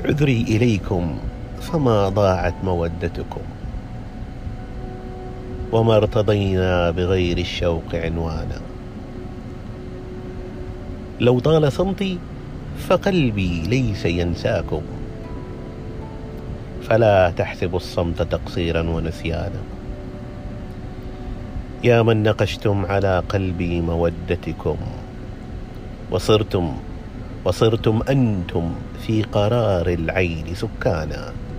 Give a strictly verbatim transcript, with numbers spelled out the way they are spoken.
عذري إليكم فما ضاعت مودتكم، وما ارتضينا بغير الشوق عنوانا. لو طال صمتي فقلبي ليس ينساكم، فلا تحسبوا الصمت تقصيرا ونسيانا. يا من نقشتم على قلبي مودتكم، وصرتم وصرتم أنتم في قرار العين سكانا.